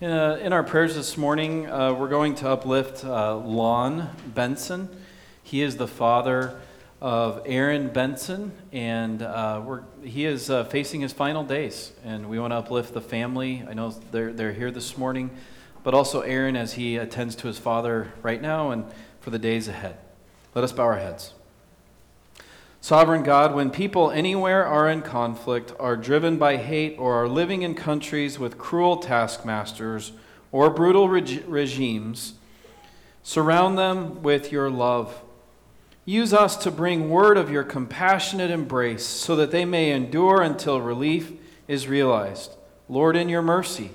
In our prayers this morning, we're going to uplift Lon Benson. He is the father of Aaron Benson, and he is facing his final days. And we want to uplift the family. I know they're here this morning, but also Aaron as he attends to his father right now and for the days ahead. Let us bow our heads. Sovereign God, when people anywhere are in conflict, are driven by hate, or are living in countries with cruel taskmasters or brutal regimes, surround them with your love. Use us to bring word of your compassionate embrace so that they may endure until relief is realized. Lord, in your mercy.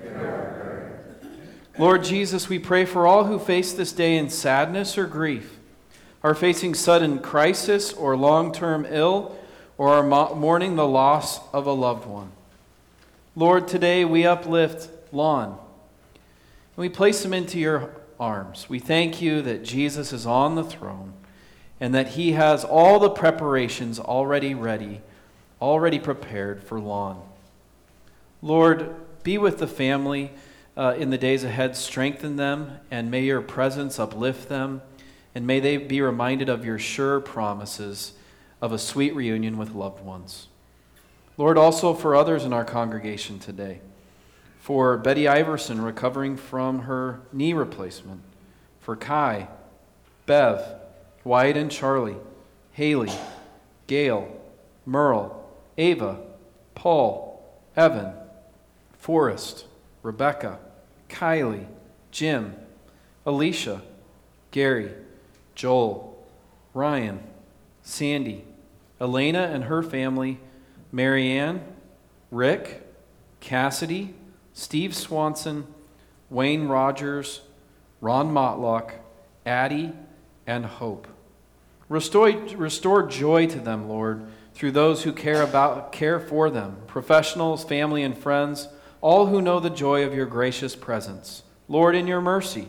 Lord Jesus, we pray for all who face this day in sadness or grief, are facing sudden crisis or long-term ill, or are mourning the loss of a loved one. Lord, today we uplift Lon, and we place him into your arms. We thank you that Jesus is on the throne, and that he has all the preparations already ready, already prepared for Lon. Lord, be with the family in the days ahead. Strengthen them, and may your presence uplift them. And may they be reminded of your sure promises of a sweet reunion with loved ones. Lord, also for others in our congregation today, for Betty Iverson recovering from her knee replacement, for Kai, Bev, Wyatt and Charlie, Haley, Gail, Merle, Ava, Paul, Evan, Forrest, Rebecca, Kylie, Jim, Alicia, Gary, Joel, Ryan, Sandy, Elena and her family, Marianne, Rick, Cassidy, Steve Swanson, Wayne Rogers, Ron Motlock, Addie, and Hope. Restore joy to them, Lord, through those who care for them, professionals, family, and friends, all who know the joy of your gracious presence. Lord, in your mercy.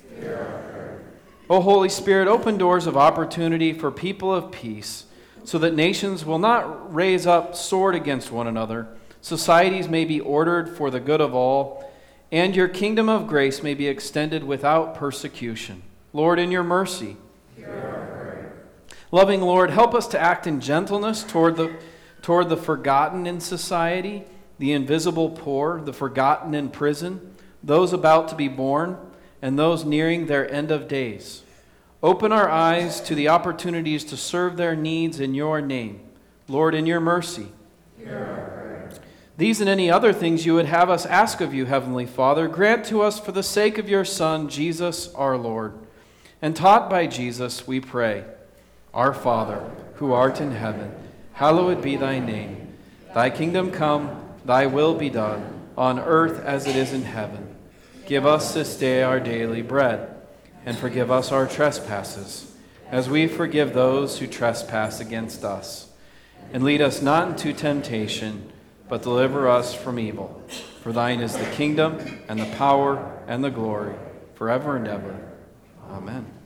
O Holy Spirit, open doors of opportunity for people of peace, so that nations will not raise up sword against one another, societies may be ordered for the good of all, and your kingdom of grace may be extended without persecution. Lord, in your mercy. Loving Lord, help us to act in gentleness toward the forgotten in society, the invisible poor, the forgotten in prison, those about to be born, and those nearing their end of days. Open our eyes to the opportunities to serve their needs in your name. Lord, in your mercy. These and any other things you would have us ask of you, Heavenly Father, grant to us for the sake of your Son, Jesus our Lord. And taught by Jesus, we pray, Our Father, who art in heaven, hallowed be thy name. Thy kingdom come, thy will be done, on earth as it is in heaven. Give us this day our daily bread, and forgive us our trespasses, as we forgive those who trespass against us. And lead us not into temptation, but deliver us from evil. For thine is the kingdom, and the power, and the glory, forever and ever. Amen.